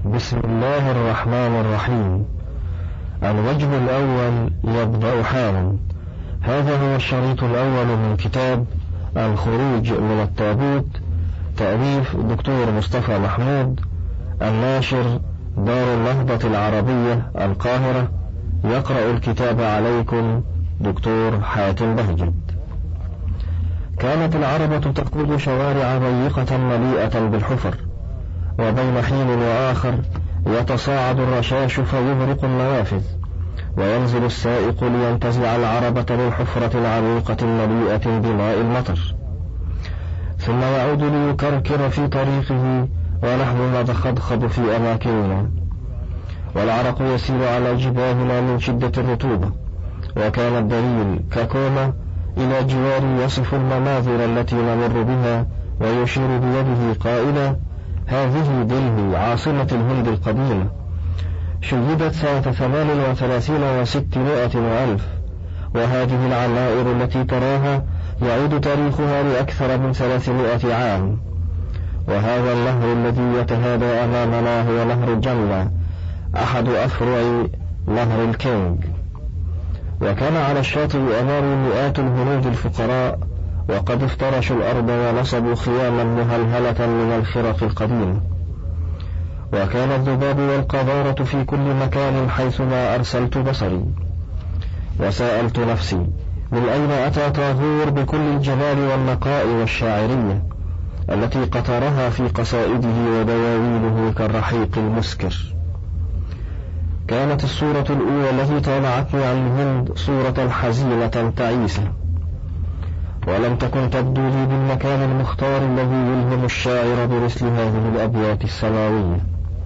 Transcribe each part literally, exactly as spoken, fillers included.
بسم الله الرحمن الرحيم. الوجه الأول يبدأ حالا. هذا هو الشريط الأول من كتاب الخروج من التابوت، تأليف دكتور مصطفى محمود، الناشر دار النهضة العربية القاهرة. يقرأ الكتاب عليكم دكتور حاتم بهجت. كانت العربة تقود شوارع ضيقة مليئة بالحفر، وبين حين وآخر يتصاعد الرشاش فيغرق النوافذ، وينزل السائق لينتزع العربة من الحفرة العميقة المليئة بماء المطر، ثم يعود ليكركر في طريقه ونحن نتخضخض في أماكننا، والعرق يسيل على جباهنا من شدة الرطوبة. وكان الدليل كاكوما إلى جواري يصف المناظر التي نمر بها ويشير بيده قائلا: هذه دلهي عاصمة الهند القديمة، شيدت سنة ثمان وثلاثين وستمائة وألف، وهذه العمائر التي تراها يعود تاريخها لأكثر من ثلاثمائة عام. وهذا النهر الذي يتهادى أمامنا هو نهر جملة، أحد أفرع نهر الكينج. وكان على الشاطئ أمامي مئات الهنود الفقراء، وقد افترشوا الأرض ونصبوا خياما مهلهلة من الخرق القديمة. وكان الذباب والقذارة في كل مكان حيثما أرسلت بصري، وسألت نفسي: من أين أتى طاغور بكل الجمال والنقاء والشاعرية التي قطرها في قصائده ودواوينه كالرحيق المسكر؟ كانت الصورة الأولى التي طالعتني عن الهند صورة حزينة تعيسة، ولم تكن تبدو لي بالمكان المختار الذي يلهم الشاعر بمثل هذه الأبيات السماوية.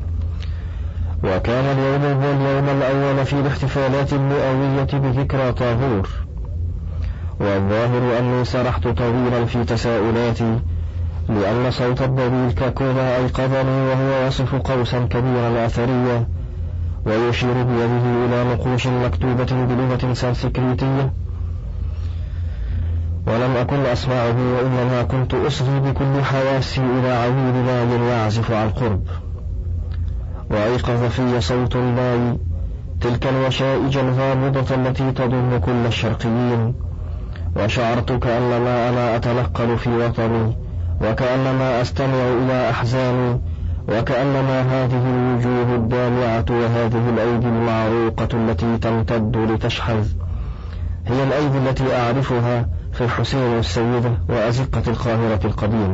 وكان اليوم هو اليوم الأول في الاحتفالات المئوية بذكرى طاغور، والظاهر أني سرحت طويلا في تساؤلاتي، لأن صوت الضبيب كاكوما أيقظني وهو يصف قوسا كبيرا أثريا ويشير بيده إلى نقوش مكتوبة بلغة سانسكريتية، ولم أكن أسمعه، وإنما كنت أصغي بكل حواسي إلى عويل ماء يعزف عن قرب. وأيقظ في صوت الماء تلك الوشائج الغامضة التي تضم كل الشرقيين، وشعرت كأنما أنا أتنقل في وطني، وكأنما أستمع إلى أحزاني، وكأنما هذه الوجوه الدامعة وهذه الأيدي المعروقة التي تمتد لتشحذ هي الأيدي التي أعرفها في الحسين السيدة وأزقة القاهرة القديمة.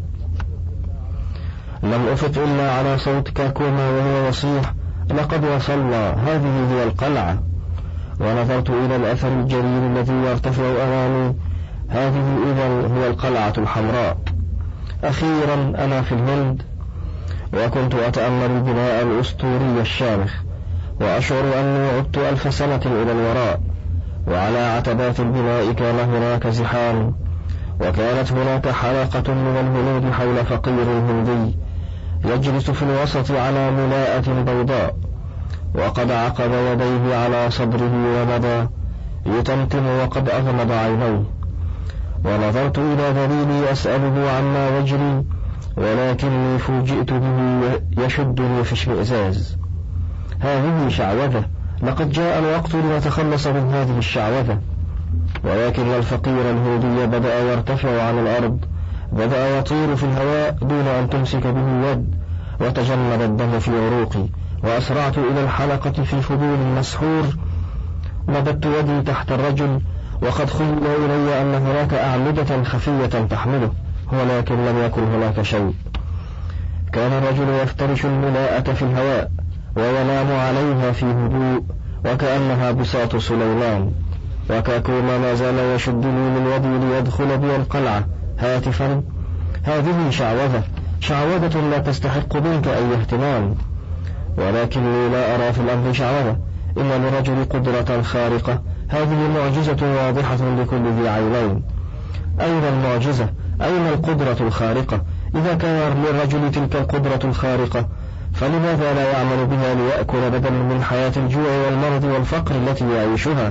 لم أفت إلا على صوت كاكوما وهو يصيح: لقد وصلنا، هذه هي القلعة. ونظرت إلى الأثر الجليل الذي يرتفع أمامي، هذه إذن هي القلعة الحمراء. أخيرا أنا في الهند. وكنت أتأمل البناء الأسطوري الشامخ، وأشعر أني عدت ألف سنة إلى الوراء. وعلى عتبات البناء كان هناك زحام، وكانت هناك حلقة من الهنود حول فقير هندي يجلس في الوسط على ملاءة بيضاء، وقد عقد يديه على صدره ومضى يتمتم وقد أغمض عينيه. ونظرت إلى ذليلي أسأله عما يجري، ولكني فوجئت به يشدني في اشمئزاز. هذه شعوذة، لقد جاء الوقت لنتخلص من هذه الشعوذة. ولكن الفقير الهندي بدأ يرتفع عن الأرض، بدأ يطير في الهواء دون أن تمسك به يد، وتجمد الدم في عروقي، وأسرعت إلى الحلقة في فضول مسحور. مددت يدي تحت الرجل، وقد خيل إلي أن هناك أعمدة خفية تحمله، ولكن لم يكن هناك شيء. كان الرجل يفترش الملاءة في الهواء وينام عليها في هدوء وكأنها بساط سليمان. وكاكوما ما زال يشدني من يدي ليدخل بي القلعة هاتفا: هذه شعوذة، شعوذة لا تستحق منك أي اهتمام. ولكني لا أرى في الأمر شعوذة، إن للرجل قدرة خارقة، هذه معجزة واضحة لكل ذي عينين. أين المعجزة؟ أين القدرة الخارقة؟ إذا كان للرجل تلك القدرة الخارقة، فلماذا لا يعمل بها ليأكل بدلا من حياة الجوع والمرض والفقر التي يعيشها؟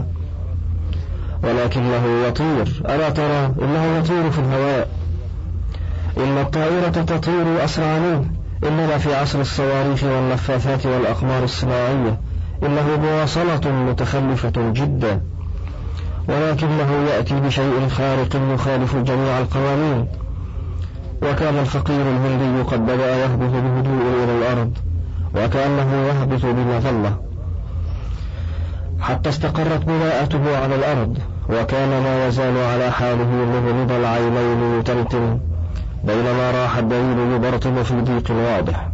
ولكنه يطير، ألا ترى؟ إنه يطير في الهواء. إن الطائرة تطير أسرع منه، إننا في عصر الصواريخ والنفاثات والأقمار الصناعية، إنه مواصلة متخلفة جدا، ولكنه يأتي بشيء خارق يخالف جميع القوانين. وكان الفقير الهندي قد بدأ يهبط بهدوء إلى الأرض، وكأنه يهبط بمظلة، حتى استقرت بناءته على الأرض، وكان ما يزال على حاله مغمض العينين يتمتم، بينما راح الدليل يبرطم في ضيق واضح.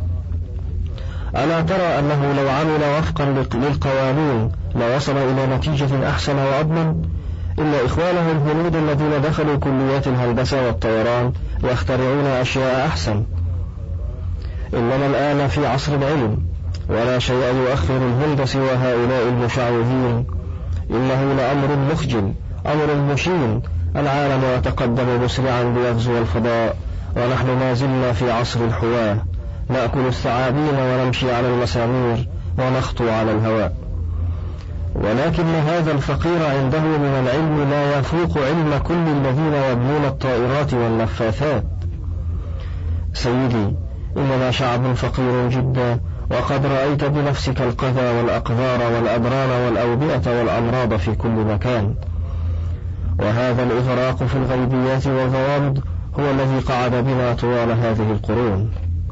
ألا ترى أنه لو عمل وفقا للقوانين لوصل إلى نتيجة أحسن وأضمن؟ إلا إخوانه الهنود الذين دخلوا كليات الهندسة والطيران يخترعون أشياء أحسن. إننا الآن في عصر العلم، ولا شيء يؤخر الهند سوى هؤلاء المشعوذين. إنه لأمر مخجل، أمر مشين. العالم يتقدم مسرعا ليغزو الفضاء، ونحن ما زلنا في عصر الحواة، نأكل الثعابين ونمشي على المسامير ونخطو على الهواء. ولكن هذا الفقير عنده من العلم لا يفوق علم كل الذين يبنون الطائرات والنفاثات. سيدي، إننا شعب فقير جدا، وقد رأيت بنفسك القذى والأقذار والأدران والأوبئة والأمراض في كل مكان. وهذا الإغراق في الغيبيات والغوامض هو الذي قعد بنا طوال هذه القرون.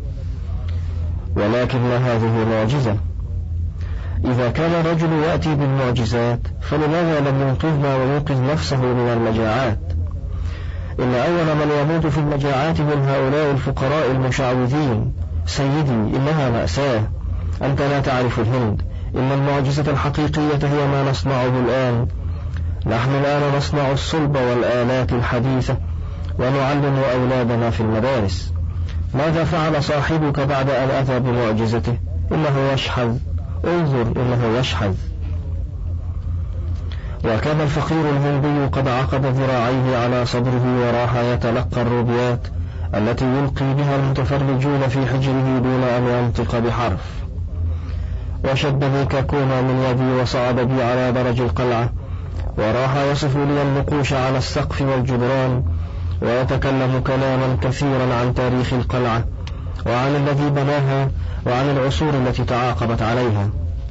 ولكن هذه معجزة. إذا كان الرجل يأتي بالمعجزات، فلماذا لم ينقذنا وينقذ نفسه من المجاعات؟ إن أول من يموت في المجاعات من هؤلاء الفقراء المشعوذين. سيدي، إنها مأساة. أنت لا تعرف الهند. إن المعجزة الحقيقية هي ما نصنعه الآن. نحن الآن نصنع الصلب والآلات الحديثة، ونعلم أولادنا في المدارس. ماذا فعل صاحبك بعد أن أتى بمعجزته؟ إنه يشحذ. انظر، إنه يشحذ. وكان الفقير الهندي قد عقد ذراعيه على صدره وراح يتلقى الربيات التي يلقي بها المتفرجون في حجره دون أن ينطق بحرف. وشدني كاكونا من يدي وصعد بي على درج القلعة، وراح يصف لي النقوش على السقف والجدران، ويتكلم كلاما كثيرا عن تاريخ القلعة وعن الذي بناها وعن العصور التي تعاقبت عليها.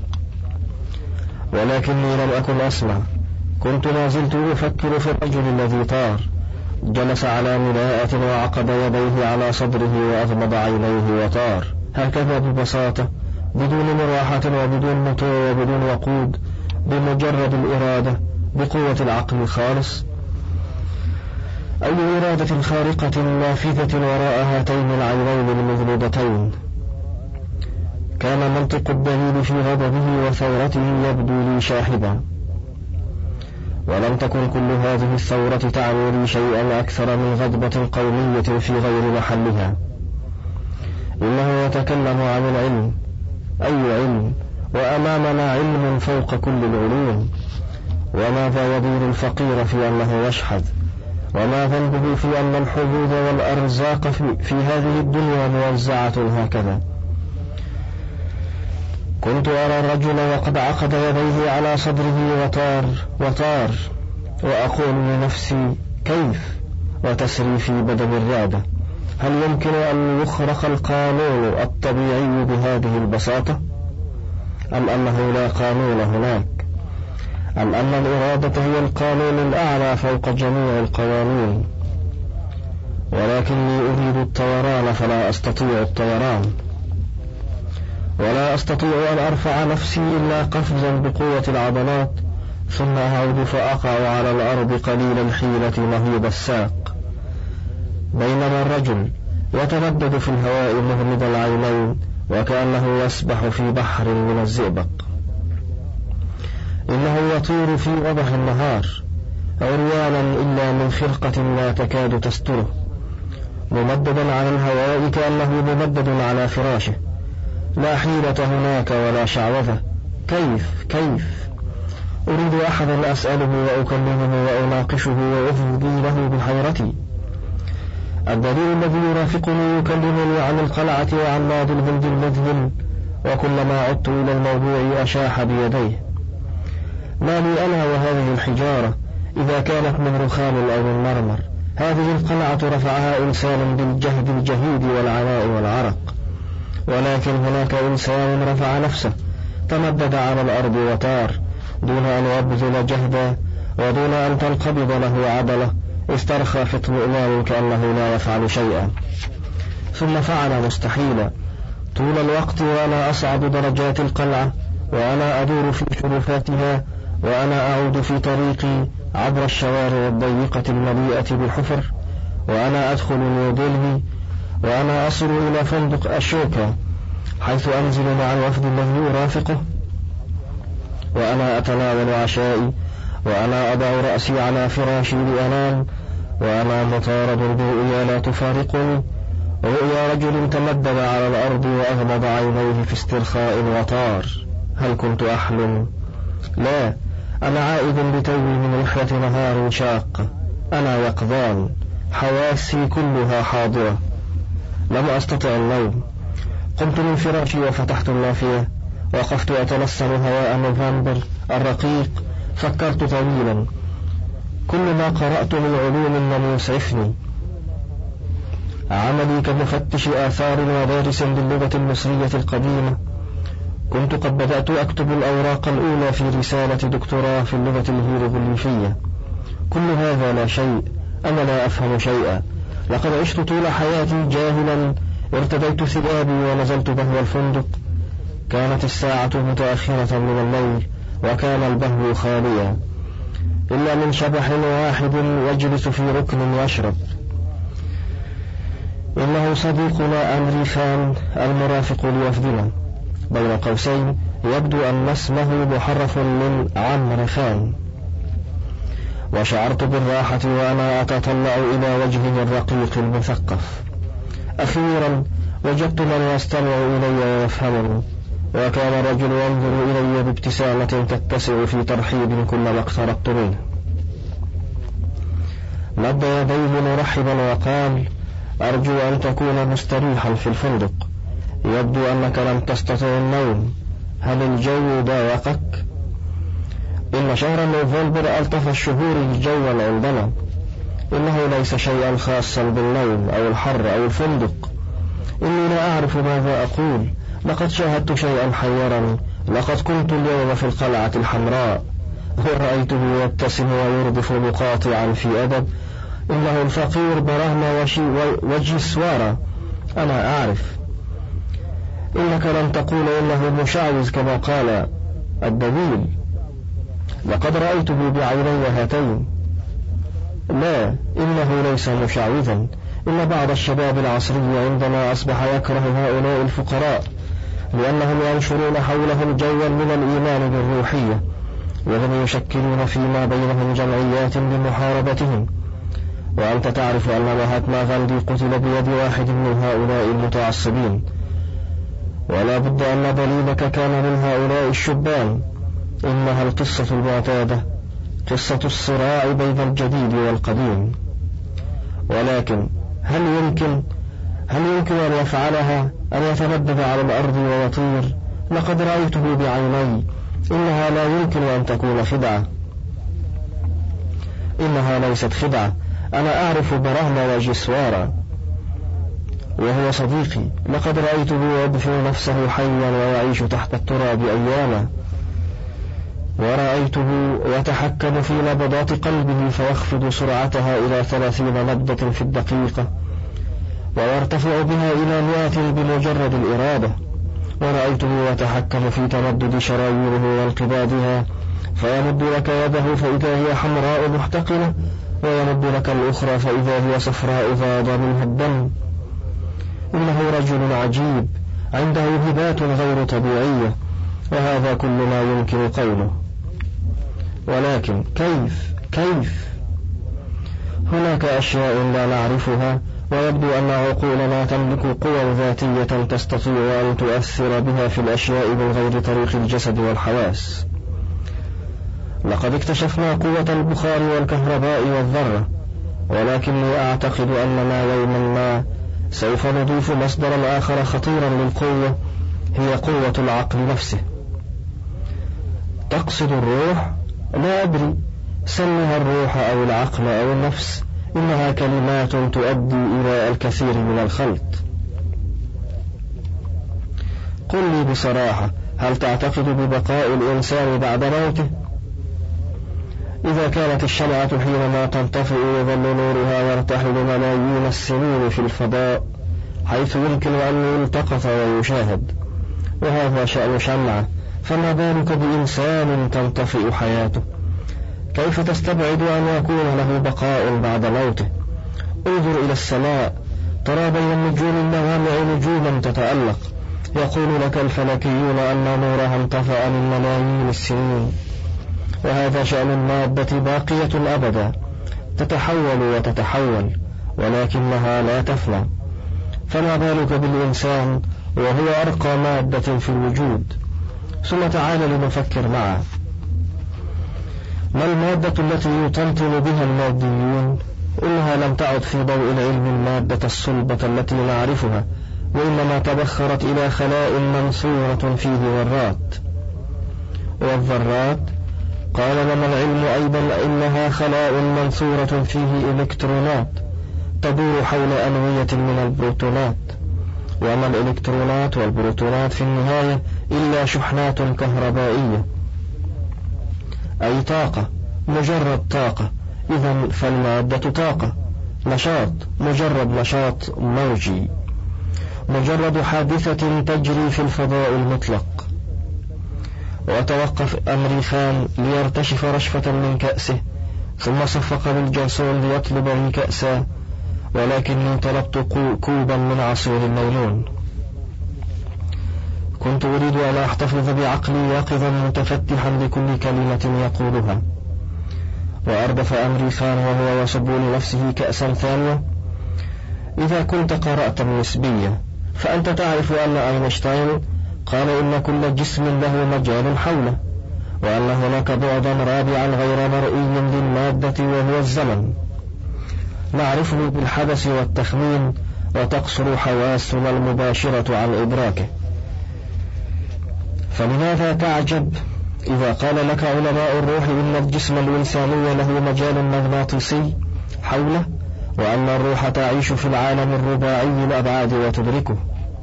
ولكني لم أكن أسمع. كنت ما زلت أفكر في الرجل الذي طار، جلس على ملاءة وعقد يديه على صدره وأغمض عينيه وطار هكذا ببساطة، بدون مراحة وبدون موتور وبدون وقود، بمجرد الإرادة، بقوة العقل الخالص. أي إرادة خارقة نافذة وراء هاتين العينين المغلوبتين. كان منطق الدليل في غضبه وثورته يبدو لي شاحبا، ولم تكن كل هذه الثورة تعني لي شيئا أكثر من غضبة قومية في غير محلها. إنه يتكلم عن العلم. أي علم؟ وأمامنا علم فوق كل العلوم. وماذا يدير الفقير في أنه يشحذ؟ وما ذنبه في أن الحظوظ والأرزاق في, في هذه الدنيا موزعة هكذا؟ كنت أرى الرجل وقد عقد يديه على صدره وطار وطار، وأقول لنفسي كيف؟ وتسري في بدن الرعدة. هل يمكن أن يخرق القانون الطبيعي بهذه البساطة؟ أم أنه لا قانون هناك؟ أم أن الإرادة هي القانون الأعلى فوق جميع القوانين؟ ولكني أريد الطيران فلا أستطيع الطيران، ولا أستطيع أن أرفع نفسي إلا قفزا بقوة العضلات، ثم أعود فأقع على الأرض قليل الحيلة مهيب الساق. بينما الرجل يتردد في الهواء مغمض العينين وكأنه يسبح في بحر من الزئبق. إنه يطير في وضح النهار عريانا إلا من خرقة لا تكاد تستره، ممددا على الهواء كأنه ممدد على فراشه، لا حيلة هناك ولا شعوذة. كيف كيف؟ أريد أحدا أسأله وأكلمه وأناقشه وأفضي له بحيرتي. الدليل الذي يرافقني يكلمني عن القلعة وعن ماضي الهند المذهل، وكلما عدت إلى الموضوع أشاح بيديه. ما لي أنا وهذه الحجارة إذا كانت من رخام أو من مرمر؟ هذه القلعة رفعها إنسان بالجهد الجهيد والعناء والعرق، ولكن هناك إنسان رفع نفسه تمدد على الأرض وطار دون أن يبذل جهدا ودون أن تنقبض له عضلة، استرخى في اطمئنان كأنه لا يفعل شيئا، ثم فعل مستحيلا طول الوقت وأنا أصعد درجات القلعة، وأنا أدور في شرفاتها، وأنا أعود في طريقي عبر الشوارع الضيقة المليئة بالحفر، وأنا أدخل نيودلهي، وأنا أصل إلى فندق أشوكا حيث أنزل مع الوفد الذي أرافقه، وأنا أتناول عشائي، وأنا أضع رأسي على فراشي لأنام، وأنا مطارد برؤيا لا تفارقني، رؤيا رجل تمدد على الأرض وأغمض عينيه في استرخاء وطار. هل كنت أحلم؟ لا، أنا عائد بتوي من رحلة نهار شاقة، أنا يقظان، حواسي كلها حاضرة، لم أستطع النوم. قمت من فراشي وفتحت النافية، وقفت أتنسم هواء نوفمبر الرقيق، فكرت طويلا. كل ما قرأت من علوم لم يسعفني، عملي كمفتش آثار ودارس باللغة المصرية القديمة. كنت قد بدأت أكتب الأوراق الأولى في رسالة دكتوراه في اللغة الهيروغليفية. كل هذا لا شيء، أنا لا أفهم شيئا، لقد عشت طول حياتي جاهلا. ارتديت ثيابي ونزلت بهو الفندق، كانت الساعة متأخرة من الليل، وكان البهو خاليا إلا من شبح واحد يجلس في ركن يشرب. إنه صديقنا أمري خان المرافق لوفدنا، بين قوسين يبدو أن اسمه محرف من عمرو خان. وشعرت بالراحة وأنا أتطلع إلى وجهه الرقيق المثقف. أخيرا وجدت من يستمع إلي ويفهمني، وكان الرجل ينظر إلي بابتسامة تتسع في ترحيب كلما اقتربت منه. مد يديه مرحبا وقال: أرجو أن تكون مستريحا في الفندق، يبدو أنك لم تستطع النوم، هل الجو ضايقك؟ إن شهر نوفمبر ألطف الشهور جوا عندنا، إنه ليس شيئا خاصا بالنوم أو الحر أو الفندق. إني لا أعرف ماذا أقول، لقد شاهدت شيئا حيرا، لقد كنت اليوم في القلعة الحمراء، ورأيته يبتسم ويردف مقاطعا في أدب. إنه الفقير براهما وجسوارا، أنا أعرف. إنك لم تقول إنه مشعوذ كما قال الدليل، لقد رأيته بعيني هاتين. لا، إنه ليس مشعوذا، إن بعض الشباب العصري عندما أصبح يكره هؤلاء الفقراء لأنهم ينشرون حولهم جوا من الإيمان بالروحية، وهم يشكلون فيما بينهم جمعيات لمحاربتهم. وأنت تعرف أن مهاتما غاندي قتل بيد واحد من هؤلاء المتعصبين، ولا بد أن دليلك كان من هؤلاء الشبان. إنها القصة المعتادة، قصة الصراع بين الجديد والقديم. ولكن هل يمكن هل يمكن أن يفعلها، أن يتمدد على الأرض ويطير؟ لقد رأيته بعيني، إنها لا يمكن أن تكون خدعة. إنها ليست خدعة، أنا أعرف براهما وجسوارا، وهو صديقي، لقد رأيته يدفن نفسه حيا ويعيش تحت التراب أياما، ورأيته يتحكم في نبضات قلبه فيخفض سرعتها إلى ثلاثين نبضة في الدقيقة، ويرتفع بها إلى مئة بمجرد الإرادة. ورأيته يتحكم في تمدد شرايينه وانقباضها، فيمد لك يده فإذا هي حمراء محتقنة، ويمد لك الأخرى فإذا هي صفراء فاض منها الدم. إنه رجل عجيب، عنده هبات غير طبيعية، وهذا كل ما يمكن قوله. ولكن كيف كيف هناك أشياء لا نعرفها، ويبدو أن عقولنا تملك قوى ذاتية تستطيع أن تؤثر بها في الأشياء من غير طريق الجسد والحواس. لقد اكتشفنا قوة البخار والكهرباء والذرة، ولكني أعتقد أننا يوما ما سوف نضيف مصدرا آخر خطيرا للقوة، هي قوة العقل نفسه. تقصد الروح؟ لا أدري، سمها الروح أو العقل أو النفس، إنها كلمات تؤدي إلى الكثير من الخلط. قل لي بصراحة، هل تعتقد ببقاء الإنسان بعد موته؟ إذا كانت الشمعة حينما تنطفئ يظل نورها يرتحل ملايين السنين في الفضاء حيث يمكن أن يلتقط ويشاهد، وهذا شأن شمعة، فما بالك بإنسان تنطفئ حياته؟ كيف تستبعد أن يكون له بقاء بعد موته؟ انظر إلى السماء، ترى بين النجوم اللوامع نجوما تتألق، يقول لك الفلكيون أن نورها انطفأ من ملايين السنين، وهذا شأن المادة باقية أبدا، تتحول وتتحول ولكنها لا تفنى، فما بالك بالإنسان وهو أرقى مادة في الوجود؟ ثم تعال لنفكر معا، ما المادة التي يطنطن بها الماديون؟ إنها لم تعد في ضوء العلم المادة الصلبة التي نعرفها، وإنما تبخرت إلى خلاء منصورة فيه ذرات، والذرات قال لنا العلم أيضا إنها خلاء منصورة فيه إلكترونات تدور حول أنوية من البروتونات، وما الإلكترونات والبروتونات في النهاية إلا شحنات كهربائية، أي طاقة، مجرد طاقة. إذن فالمادة طاقة، نشاط، مجرد نشاط موجي، مجرد حادثة تجري في الفضاء المطلق. وتوقف أمريخان ليرتشف رشفة من كأسه، ثم صفق بالجرسون ليطلب لي كأسا، ولكني طلبت كوبا من عصير الليمون. كنت أريد أن أحتفظ بعقلي يقظا متفتحا لكل كلمة يقولها. وأردف أمريخان وهو يصب لنفسه كأسا ثانية: إذا كنت قرأت النسبية فأنت تعرف أن أينشتاين قال إن كل جسم له مجال حوله، وأن هناك بعدا رابعا غير مرئي للمادة وهو الزمن، نعرفه بالحدث والتخمين وتقصر حواسنا المباشرة عن إدراكه. فلماذا تعجب إذا قال لك علماء الروح إن الجسم الإنساني له مجال مغناطيسي حوله، وأن الروح تعيش في العالم الرباعي الأبعاد وتدركه،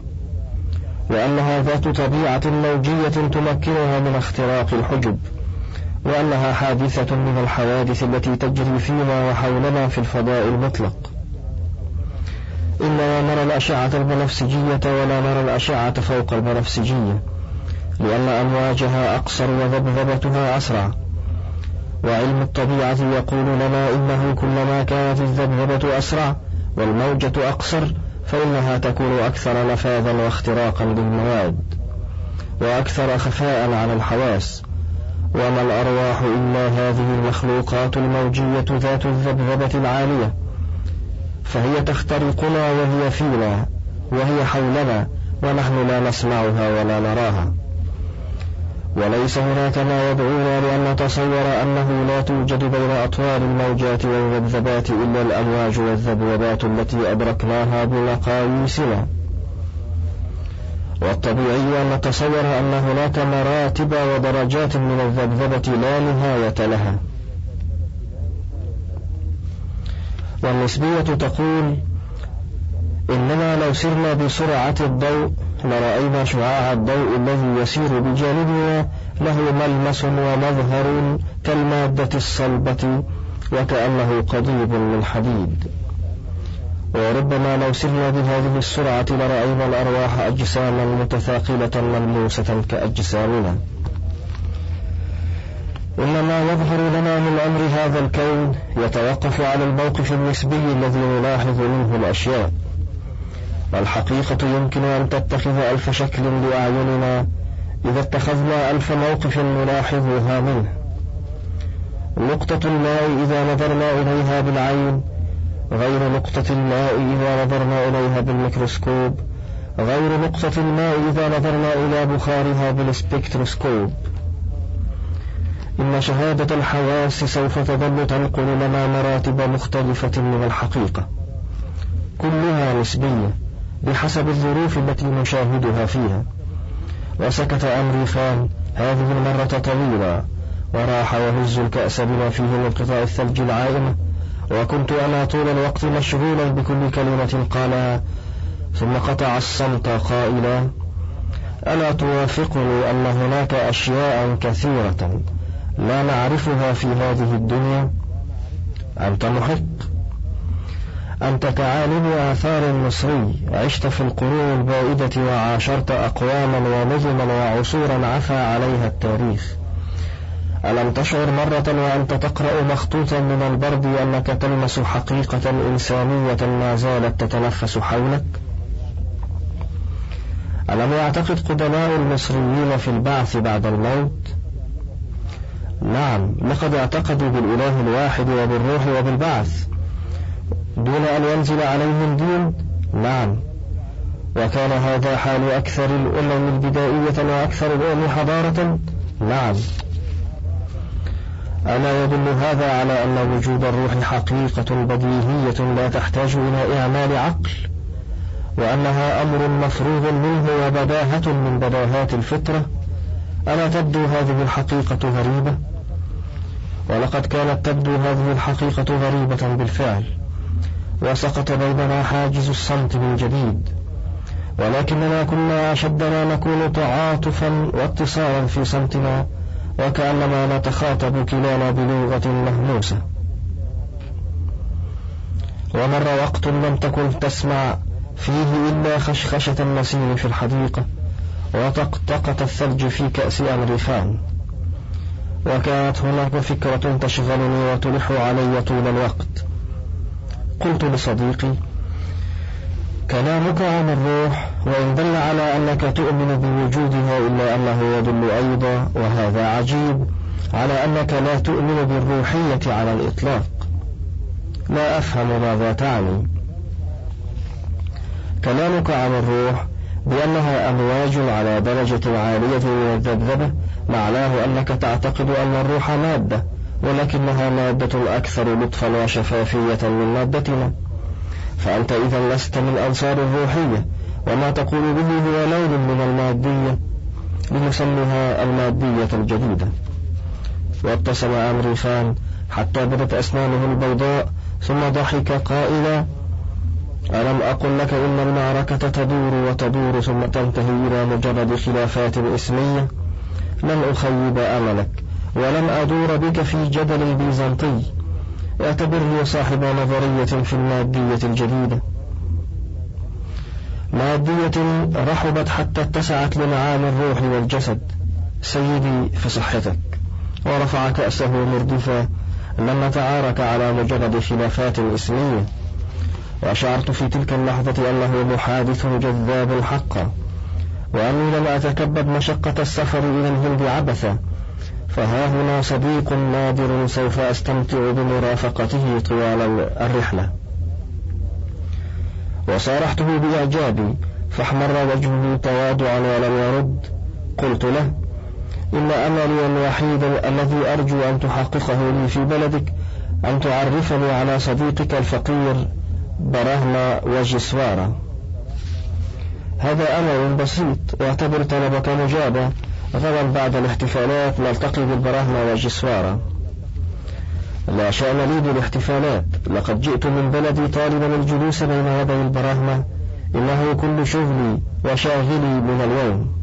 وأنها ذات طبيعة موجية تمكنها من اختراق الحجب، وأنها حادثة من الحوادث التي تجري فينا وحولنا في الفضاء المطلق. إننا نرى الأشعة البنفسجية ولا نرى الأشعة فوق البنفسجية، لأن أمواجها أقصر وذبذبتها أسرع، وعلم الطبيعة يقول لنا إنه كلما كانت الذبذبة أسرع والموجة أقصر فإنها تكون أكثر نفاذا واختراقا للمواد، وأكثر خفاء على الحواس. وما الأرواح إلا هذه المخلوقات الموجية ذات الذبذبة العالية، فهي تخترقنا وهي فينا وهي حولنا، ونحن لا نسمعها ولا نراها. وليس هناك ما يدعونا لأن نتصور أنه لا توجد بين أطوال الموجات والذبذبات إلا الأمواج والذبذبات التي أدركناها بمقاييسنا. والطبيعي أن نتصور أن هناك مراتب ودرجات من الذبذبة لا نهاية لها. والنسبية تقول إننا لو سرنا بسرعة الضوء لرأينا شعاع الضوء الذي يسير بجانبنا له ملمس ومظهر كالمادة الصلبة وكأنه قضيب من حديد. وربما لو سرنا بهذه السرعة لرأينا الأرواح أجساما متثاقلة ملموسة كأجسامنا. إنما يظهر لنا من أمر هذا الكون يتوقف على الموقف النسبي الذي نلاحظ منه الأشياء. الحقيقة يمكن أن تتخذ ألف شكل لأعيننا إذا اتخذنا ألف موقف نلاحظها منه. نقطة الماء إذا نظرنا إليها بالعين غير نقطة الماء إذا نظرنا إليها بالميكروسكوب، غير نقطة الماء إذا نظرنا إلى بخارها بالسبكتروسكوب. إن شهادة الحواس سوف تظل تنقل لنا مراتب مختلفة من الحقيقة، كلها نسبية بحسب الظروف التي نشاهدها فيها. وسكت أمريخان هذه المرة طويلا، وراح يهز الكأس بما فيه من قطع الثلج العائمة، وكنت أنا طول الوقت مشغولا بكل كلمة قالها، ثم قطع الصمت قائلا: ألا توافقني أن هناك أشياء كثيرة لا نعرفها في هذه الدنيا؟ أنت محق، أنت كعالم آثار مصري، عشت في القرون البائدة وعاشرت أقواما ونظما وعصورا عفى عليها التاريخ. ألم تشعر مرة وأنت تقرأ مخطوطا من البرد أنك تلمس حقيقة إنسانية ما زالت تتنفس حولك؟ ألم يعتقد قدماء المصريين في البعث بعد الموت؟ نعم، لقد اعتقدوا بالإله الواحد وبالروح وبالبعث دون أن ينزل عليهم دين. نعم، وكان هذا حال أكثر الأمم البدائية وأكثر الأمم حضارة. نعم. ألا يدل هذا على أن وجود الروح حقيقة بديهية لا تحتاج إلى إعمال عقل، وأنها أمر مفروغ منه وبداهة من بداهات الفطرة؟ ألا تبدو هذه الحقيقة غريبة؟ ولقد كانت تبدو هذه الحقيقة غريبة بالفعل، وسقط بيننا حاجز الصمت من جديد، ولكننا كنا أشد ما نكون تعاطفا واتصالا في صمتنا، وكأنما نتخاطب كلانا بلغة مهموسة. ومر وقت لم تكن تسمع فيه إلا خشخشة النسيم في الحديقة وطقطقة الثلج في كأس أمريخان، وكانت هناك فكرة تشغلني وتلح علي طول الوقت. قلت لصديقي: كلامك عن الروح وإن دل على أنك تؤمن بوجودها إلا أنه يدل أيضا، وهذا عجيب، على أنك لا تؤمن بالروحية على الإطلاق. لا أفهم ماذا تعني. كلامك عن الروح بأنها أمواج على درجة عالية من الذبذبة معناه أنك تعتقد أن الروح مادة، ولكنها مادة أكثر لطفا وشفافية من مادتنا، فأنت إذا لست من أنصار الروحية، وما تقول به هو لون من المادية، لنسميها المادية الجديدة. وابتسم أمريخان حتى بدت أسنانه البيضاء، ثم ضحك قائلا: ألم أقل لك إن المعركة تدور وتدور ثم تنتهي إلى مجرد خلافات اسمية؟ لن أخيب أملك، ولن أدور بك في جدل بيزنطي. اعتبرني صاحب نظرية في المادية الجديدة، مادية رحبت حتى اتسعت لمعاني الروح والجسد. سيدي في صحتك. ورفع كأسه مردفا: لم نتعارك على مجرد خلافات اسمية. وشعرت في تلك اللحظة أنه محادث جذاب حقا، وأني لم أتكبد مشقة السفر إلى الهند عبثا، فها هنا صديق نادر سوف أستمتع بمرافقته طوال الرحلة. وصارحته بإعجابي، فاحمر وجهه تواضعا ولم يرد. قلت له: إن أملي الوحيد الذي أرجو أن تحققه لي في بلدك أن تعرفني على صديقك الفقير براهما وجسوارا. هذا أمر بسيط، واعتبر طلبك مجابا. غدا بعد الاحتفالات نلتقي بالبراهما وجسوارا. لا شأن لي بالاحتفالات، لقد جئت من بلدي طالبا الجلوس بين يدي البراهما، إنه كل شغلي وشاغلي من اليوم.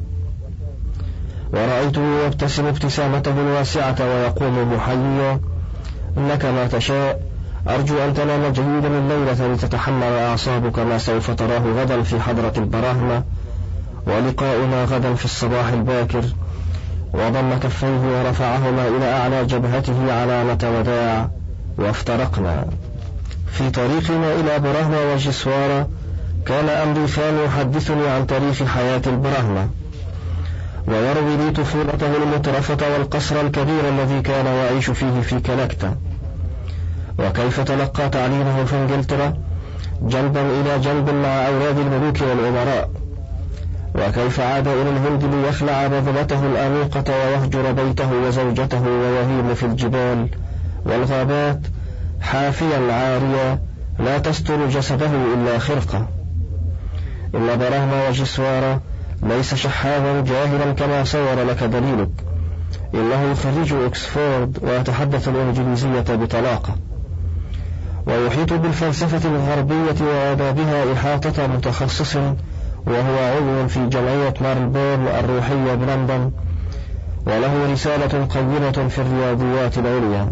ورأيته يبتسم ابتسامته الواسعة ويقوم محييا: إنك ما تشاء، أرجو أن تنام جيدا الليلة لتتحمل أعصابك ما سوف تراه غدا في حضرة البراهما، ولقاؤنا غدا في الصباح الباكر. وضم كفيه ورفعهما إلى أعلى جبهته علامة وداع، وافترقنا. في طريقنا إلى براهما وجسوارا كان أمريخان يحدثني عن تاريخ حياة البراهما، ويروي لي طفولته المترفة والقصر الكبير الذي كان يعيش فيه في كلكتا، وكيف تلقى تعليمه في انجلترا جنبا إلى جنب مع أولاد الملوك والأمراء، وكيف عاد إلى الهند ليخلع بذلته الأنيقة ويهجر بيته وزوجته ويهيم في الجبال والغابات حافيا عاريا لا تستر جسده إلا خرقة. إن براهما وجسوارا ليس شحاذا جاهلا كما صور لك دليلك، إنه خريج أكسفورد ويتحدث الإنجليزية بطلاقة، ويحيط بالفلسفة الغربية وآدابها إحاطة متخصص، وهو عضو في جمعية مارلبورن الروحية بلندن، وله رسالة قيمة في الرياضيات العليا.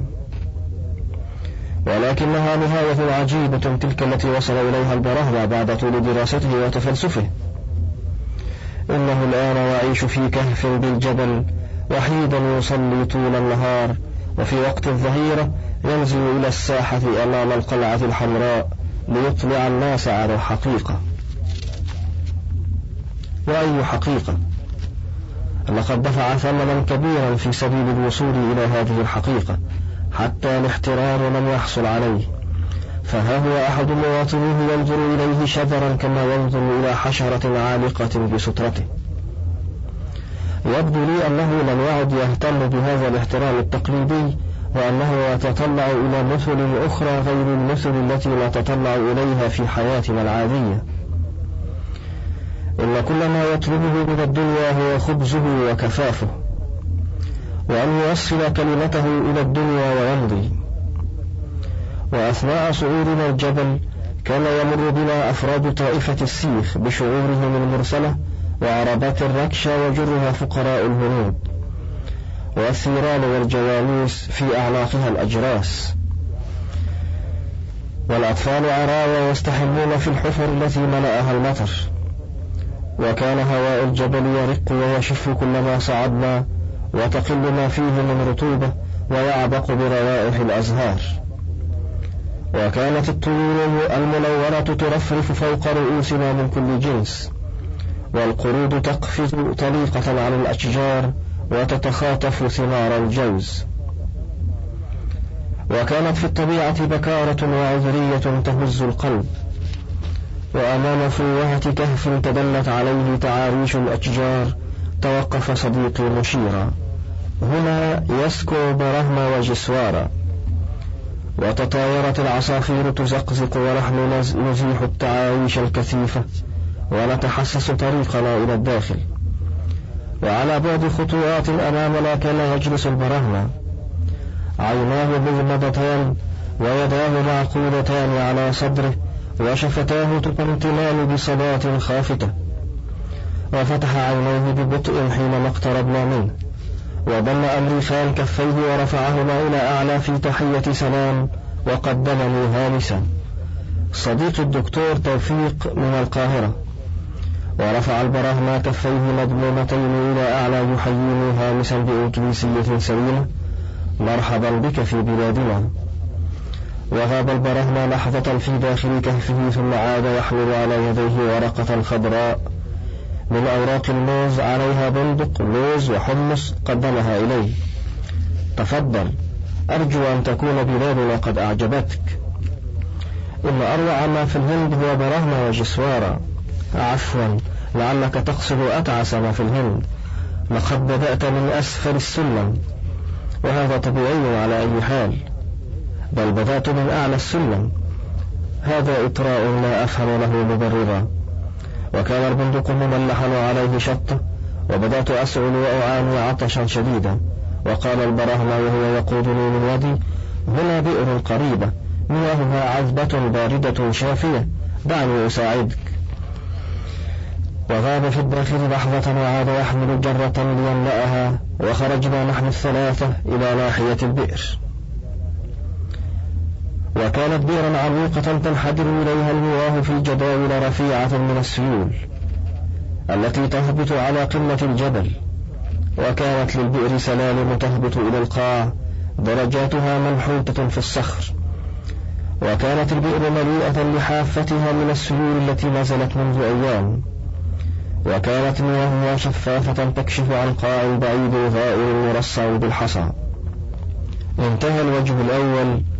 ولكنها نهاية عجيبة تلك التي وصل إليها البراهمة بعد طول دراسته وتفلسفه. إنه الآن يعيش في كهف بالجبل وحيدا يصلي طول النهار، وفي وقت الظهيرة ينزل إلى الساحة أمام القلعة الحمراء ليطلع الناس على الحقيقة. وأي حقيقة؟ لقد دفع ثمنا كبيرا في سبيل الوصول إلى هذه الحقيقة، حتى الاحترام لم يحصل عليه، فها هو أحد مواطنيه ينظر إليه شذرا كما ينظر إلى حشرة عالقة بسترته. يبدو لي أنه لم يعد يهتم بهذا الاحترام التقليدي، وأنه يتطلع إلى مثل أخرى غير المثل التي نتطلع إليها في حياتنا العادية. إن كل ما يطلبه من الدنيا هو خبزه وكفافه، وأن يوصل كلمته إلى الدنيا ويمضي. وأثناء صعودنا الجبل كان يمر بنا أفراد طائفة السيخ بشعورهم المرسلة وعربات الركشة وجرها فقراء الهنود، والثيران والجواميس في أعناقها الأجراس، والأطفال عرايا يستحمون في الحفر التي ملأها المطر. وكان هواء الجبل يرق ويشف كلما صعدنا، وتقل ما فيه من رطوبة ويعبق بروائح الأزهار. وكانت الطيور المنورة ترفرف فوق رؤوسنا من كل جنس، والقرود تقفز طليقة على الأشجار وتتخاطف ثمار الجوز. وكانت في الطبيعة بكارة وعذرية تهز القلب، وأمام فوهة كهف تدلت عليه تعاريش الأشجار توقف صديقي مشيرا: هنا يسكن براهما وجسوارا. وتطايرت العصافير تزقزق، ونحن نزيح التعايش الكثيفة ونتحسس طريقنا إلى الداخل. وعلى بعد خطوات أمامنا كان يجلس البراهما، عيناه مغمضتان ويداه معقودتان على صدره، وشفتاه تطمطمان بصلاة خافتة. وفتح عينيه ببطء حينما اقتربنا منه، وضم أمريخان كفيه ورفعهما إلى أعلى في تحية سلام، وقدمني هامسا: صديق الدكتور توفيق من القاهرة. ورفع البراهما كفيه مضمومتين إلى أعلى يحييني هامسا بإنجليزية سليمة: مرحبا بك في بلادنا. وغاب البراهما لحظة في داخل كهفه، ثم عاد يحمل على يديه ورقة خضراء من أوراق الموز عليها بندق لوز وحمص، قدمها إلي: تفضل، أرجو أن تكون بلادنا قد أعجبتك. إن أروع ما في الهند هو براهما وجسوارا. عفوا، لعلك تقصد أتعس ما في الهند. لقد بدأت من أسفل السلم، وهذا طبيعي على أي حال، بل بدأت من أعلى السلم. هذا إطراء لا أفهم له مبررا. وكان البندق مملحا وعليه شطة، وبدأت أسعل وأعاني عطشا شديدا. وقال البراهما وهو يقودني من يدي: هنا بئر قريبة، مياهها عذبة باردة شافية، دعني أساعدك. وغاب في الداخل لحظة وعاد يحمل جرة ليملأها، وخرجنا نحن الثلاثة إلى ناحية البئر. وكانت بئرا عميقة تنحدر إليها المياه في جداول رفيعة من السيول التي تهبط على قمة الجبل. وكانت للبئر سلالم تهبط إلى القاع درجاتها منحوتة في الصخر. وكانت البئر مليئة لحافتها من السيول التي نزلت منذ أيام. وكانت مياهها شفافة تكشف عن قاع بعيد غائر مرصع بالحصى. انتهى الوجه الأول